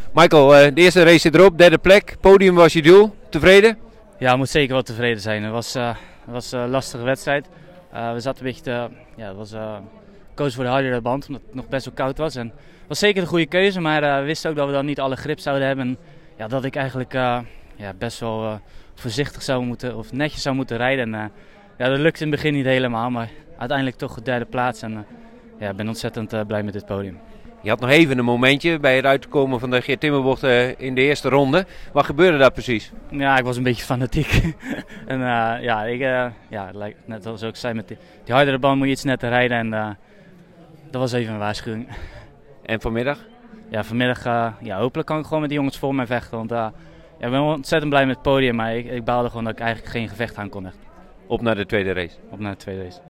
Michael, de eerste race zit erop, derde plek, podium was je doel. Tevreden? Ja, moet zeker wel tevreden zijn. Het was een lastige wedstrijd. We zaten een beetje kozen voor de hardere band, omdat het nog best wel koud was. En het was zeker de goede keuze, maar we wisten ook dat we dan niet alle grip zouden hebben. En ja, dat ik eigenlijk best wel voorzichtig zou moeten, of netjes zou moeten rijden. En dat lukte in het begin niet helemaal, maar uiteindelijk toch de derde plaats. En ik ben ontzettend blij met dit podium. Je had nog even een momentje bij het uitkomen van de Geert Timmerbocht in de eerste ronde. Wat gebeurde daar precies? Ja, ik was een beetje fanatiek. En net zoals ik zei, met die hardere band moet je iets netter rijden. En dat was even een waarschuwing. En vanmiddag? Ja, vanmiddag hopelijk kan ik gewoon met die jongens voor mij vechten. Want ik ben ontzettend blij met het podium, maar ik baalde gewoon dat ik eigenlijk geen gevecht aan kon. Echt. Op naar de tweede race. Op naar de tweede race.